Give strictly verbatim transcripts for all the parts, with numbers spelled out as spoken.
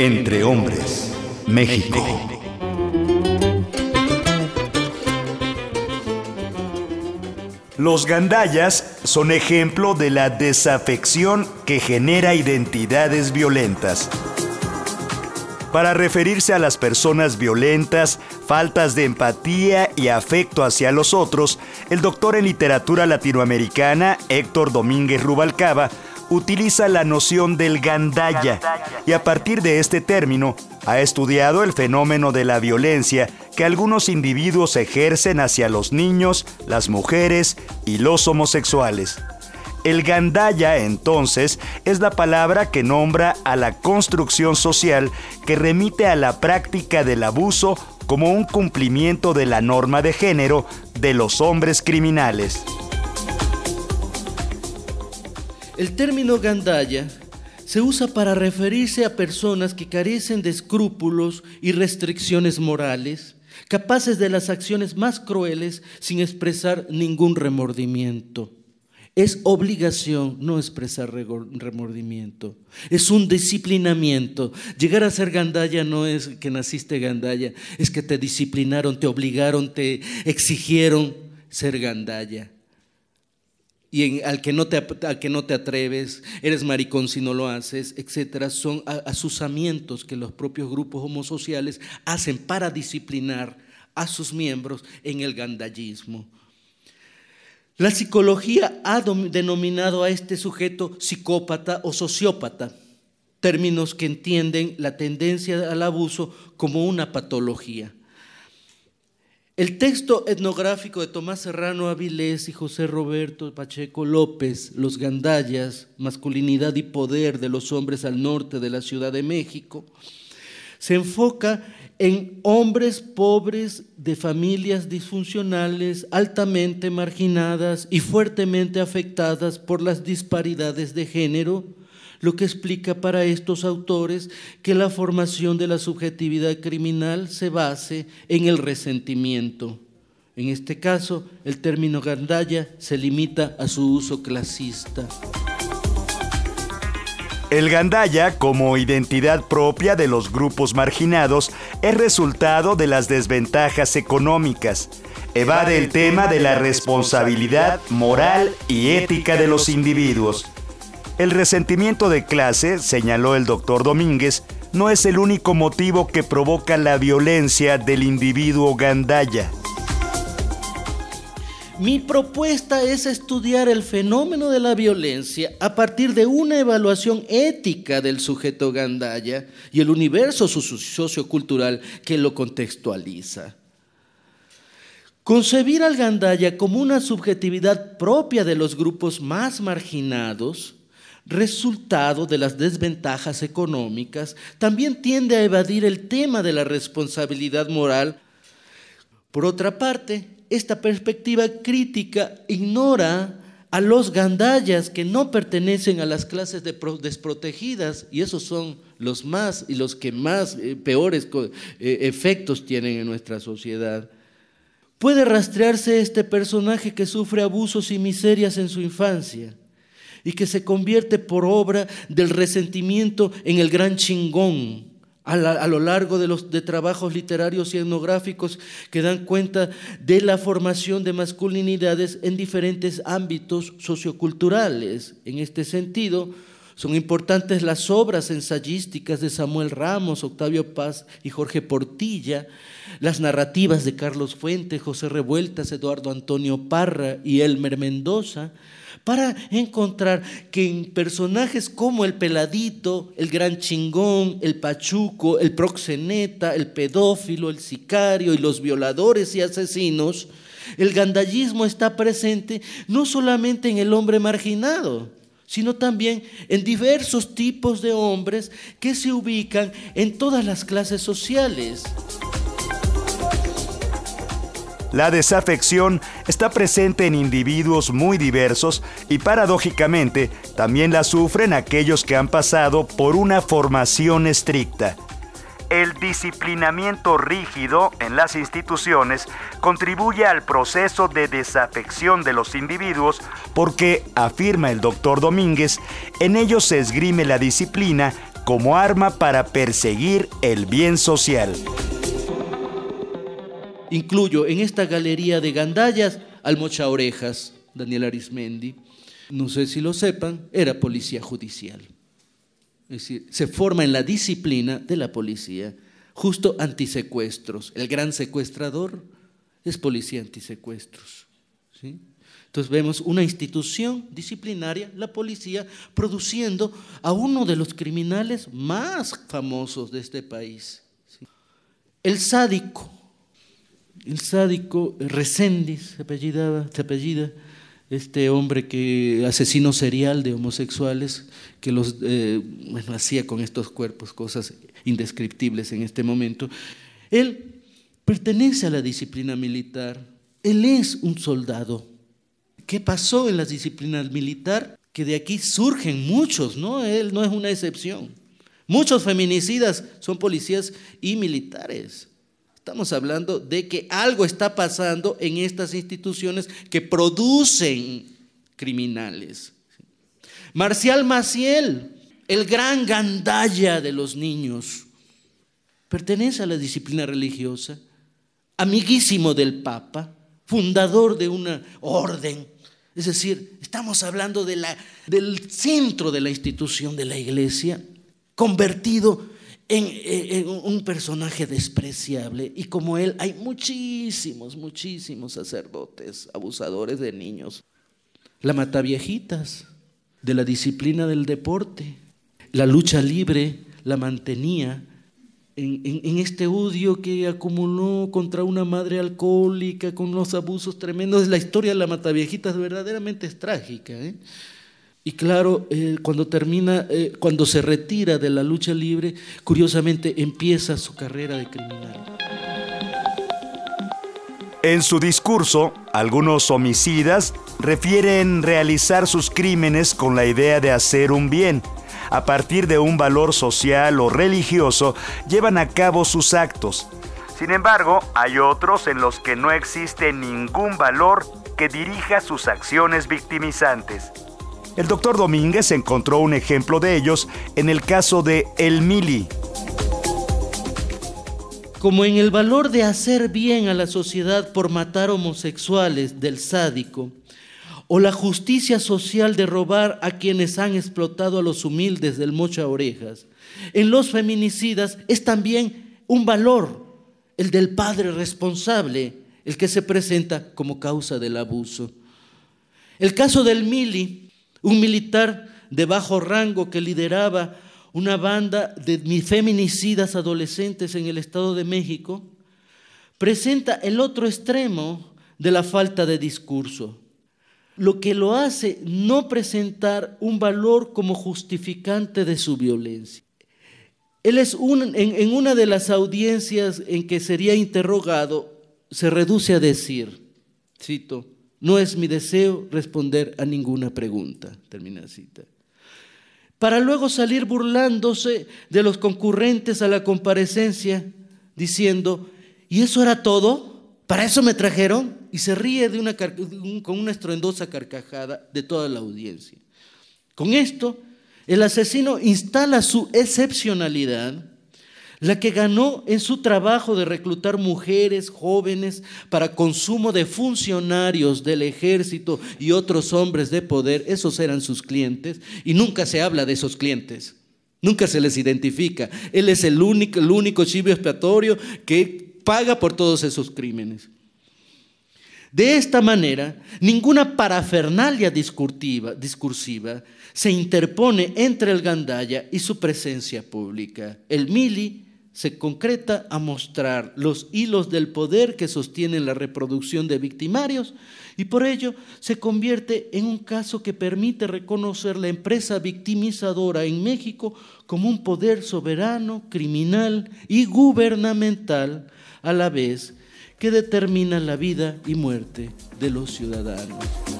Entre Hombres, México. Los gandayas son ejemplo de la desafección que genera identidades violentas. Para referirse a las personas violentas, faltas de empatía y afecto hacia los otros, el doctor en literatura latinoamericana, Héctor Domínguez Rubalcaba, utiliza la noción del gandaya y a partir de este término ha estudiado el fenómeno de la violencia que algunos individuos ejercen hacia los niños, las mujeres y los homosexuales. El gandaya, entonces, es la palabra que nombra a la construcción social que remite a la práctica del abuso como un cumplimiento de la norma de género de los hombres criminales. El término gandaya se usa para referirse a personas que carecen de escrúpulos y restricciones morales, capaces de las acciones más crueles sin expresar ningún remordimiento. Es obligación no expresar remordimiento, es un disciplinamiento. Llegar a ser gandaya no es que naciste gandaya, es que te disciplinaron, te obligaron, te exigieron ser gandaya. Y en, al, que no te, al que no te atreves, eres maricón si no lo haces, etcétera, son asusamientos que los propios grupos homosociales hacen para disciplinar a sus miembros en el gandayismo. La psicología ha denominado a este sujeto psicópata o sociópata, términos que entienden la tendencia al abuso como una patología. El texto etnográfico de Tomás Serrano Avilés y José Roberto Pacheco López, Los gandayas, masculinidad y poder de los hombres al norte de la Ciudad de México, se enfoca en hombres pobres de familias disfuncionales, altamente marginadas y fuertemente afectadas por las disparidades de género, lo que explica para estos autores que la formación de la subjetividad criminal se base en el resentimiento. En este caso, el término gandaya se limita a su uso clasista. El gandaya, como identidad propia de los grupos marginados, es resultado de las desventajas económicas. Evade el tema de la responsabilidad moral y ética de los individuos. El resentimiento de clase, señaló el doctor Domínguez, no es el único motivo que provoca la violencia del individuo gandaya. Mi propuesta es estudiar el fenómeno de la violencia a partir de una evaluación ética del sujeto gandaya y el universo sociocultural que lo contextualiza. Concebir al gandaya como una subjetividad propia de los grupos más marginados, resultado de las desventajas económicas, también tiende a evadir el tema de la responsabilidad moral. Por otra parte, esta perspectiva crítica ignora a los gandayas que no pertenecen a las clases desprotegidas, y esos son los más y los que más eh, peores eh, efectos tienen en nuestra sociedad. Puede rastrearse este personaje que sufre abusos y miserias en su infancia y que se convierte por obra del resentimiento en el gran chingón, A, la, a lo largo de los de trabajos literarios y etnográficos que dan cuenta de la formación de masculinidades en diferentes ámbitos socioculturales. En este sentido, son importantes las obras ensayísticas de Samuel Ramos, Octavio Paz y Jorge Portilla, las narrativas de Carlos Fuentes, José Revueltas, Eduardo Antonio Parra y Elmer Mendoza, para encontrar que en personajes como el peladito, el gran chingón, el pachuco, el proxeneta, el pedófilo, el sicario y los violadores y asesinos, el gandayismo está presente no solamente en el hombre marginado, sino también en diversos tipos de hombres que se ubican en todas las clases sociales. La desafección está presente en individuos muy diversos y paradójicamente también la sufren aquellos que han pasado por una formación estricta. El disciplinamiento rígido en las instituciones contribuye al proceso de desafección de los individuos porque, afirma el doctor Domínguez, en ellos se esgrime la disciplina como arma para perseguir el bien social. Incluyo en esta galería de gandallas al Mocha Orejas, Daniel Arismendi. No sé si lo sepan, era policía judicial. Es decir, se forma en la disciplina de la policía, justo antisecuestros. El gran secuestrador es policía antisecuestros, ¿sí? Entonces vemos una institución disciplinaria, la policía, produciendo a uno de los criminales más famosos de este país, ¿sí? El sádico, el sádico Reséndiz, se apellidaba, se apellida, este hombre que asesino serial de homosexuales, que los eh, bueno, hacía con estos cuerpos cosas indescriptibles en este momento. Él pertenece a la disciplina militar, él es un soldado. ¿Qué pasó en la disciplina militar? Que de aquí surgen muchos, ¿no? Él no es una excepción. Muchos feminicidas son policías y militares. Estamos hablando de que algo está pasando en estas instituciones que producen criminales. Marcial Maciel, el gran gandalla de los niños, pertenece a la disciplina religiosa, amiguísimo del Papa, fundador de una orden. Es decir, estamos hablando de la, del centro de la institución de la Iglesia, convertido En, en un personaje despreciable, y como él hay muchísimos, muchísimos sacerdotes abusadores de niños. La Mataviejitas, de la disciplina del deporte, la lucha libre la mantenía en, en, en este odio que acumuló contra una madre alcohólica con los abusos tremendos. La historia de la Mataviejitas verdaderamente es trágica, ¿eh? Y claro, eh, cuando termina, eh, cuando se retira de la lucha libre, curiosamente empieza su carrera de criminal. En su discurso, algunos homicidas refieren realizar sus crímenes con la idea de hacer un bien. A partir de un valor social o religioso, llevan a cabo sus actos. Sin embargo, hay otros en los que no existe ningún valor que dirija sus acciones victimizantes. El doctor Domínguez encontró un ejemplo de ellos en el caso de El Mili. Como en el valor de hacer bien a la sociedad por matar homosexuales del sádico, o la justicia social de robar a quienes han explotado a los humildes del Mocha Orejas, en los feminicidas es también un valor, el del padre responsable, el que se presenta como causa del abuso. El caso del Mili, un militar de bajo rango que lideraba una banda de feminicidas adolescentes en el Estado de México, presenta el otro extremo de la falta de discurso, lo que lo hace no presentar un valor como justificante de su violencia. Él es un, en, en una de las audiencias en que sería interrogado, se reduce a decir, cito, no es mi deseo responder a ninguna pregunta, termina la cita. Para luego salir burlándose de los concurrentes a la comparecencia, diciendo, ¿y eso era todo? ¿Para eso me trajeron? Y se ríe de una, con una estruendosa carcajada de toda la audiencia. Con esto, el asesino instala su excepcionalidad, la que ganó en su trabajo de reclutar mujeres jóvenes para consumo de funcionarios del ejército y otros hombres de poder. Esos eran sus clientes, y nunca se habla de esos clientes, nunca se les identifica. Él es el único, el único chivo expiatorio que paga por todos esos crímenes. De esta manera, ninguna parafernalia discursiva, discursiva se interpone entre el gandalla y su presencia pública. El Mili se concreta a mostrar los hilos del poder que sostienen la reproducción de victimarios, y por ello se convierte en un caso que permite reconocer la empresa victimizadora en México como un poder soberano, criminal y gubernamental a la vez, que determina la vida y muerte de los ciudadanos.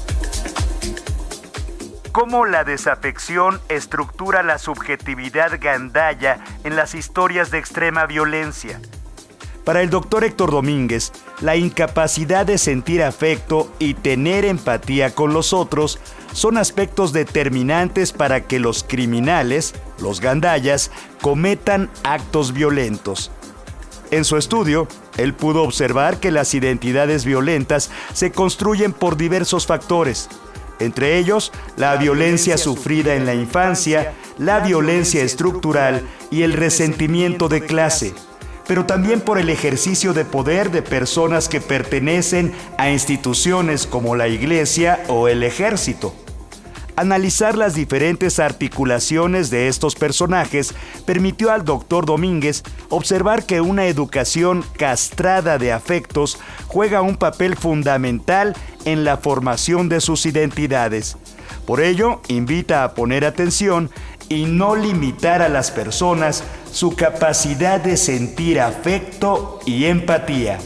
¿Cómo la desafección estructura la subjetividad gandalla en las historias de extrema violencia? Para el doctor Héctor Domínguez, la incapacidad de sentir afecto y tener empatía con los otros son aspectos determinantes para que los criminales, los gandayas, cometan actos violentos. En su estudio, él pudo observar que las identidades violentas se construyen por diversos factores, entre ellos la violencia sufrida en la infancia, la violencia estructural y el resentimiento de clase, pero también por el ejercicio de poder de personas que pertenecen a instituciones como la iglesia o el ejército. Analizar las diferentes articulaciones de estos personajes permitió al doctor Domínguez observar que una educación castrada de afectos juega un papel fundamental en la formación de sus identidades. Por ello, invita a poner atención y no limitar a las personas su capacidad de sentir afecto y empatía.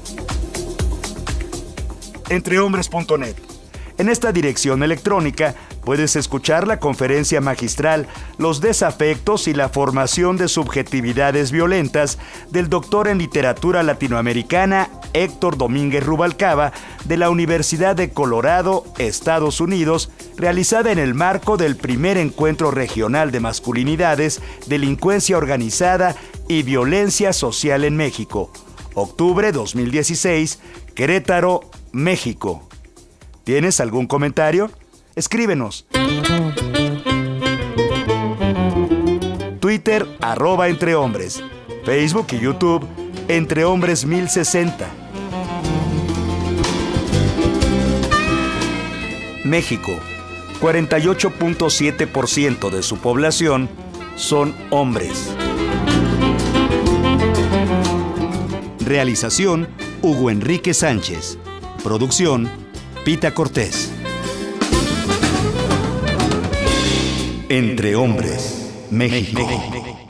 Entrehombres punto net. En esta dirección electrónica puedes escuchar la conferencia magistral Los desafectos y la formación de subjetividades violentas del doctor en literatura latinoamericana Héctor Domínguez Rubalcaba de la Universidad de Colorado, Estados Unidos, realizada en el marco del primer encuentro regional de masculinidades, delincuencia organizada y violencia social en México, octubre dos mil dieciséis, Querétaro, México. ¿Tienes algún comentario? Escríbenos. Twitter, arroba Entre Hombres. Facebook y YouTube, Entre Hombres mil sesenta. México, cuarenta y ocho punto siete por ciento de su población son hombres. Realización, Hugo Enrique Sánchez. Producción, Pita Cortés. Entre Hombres, México.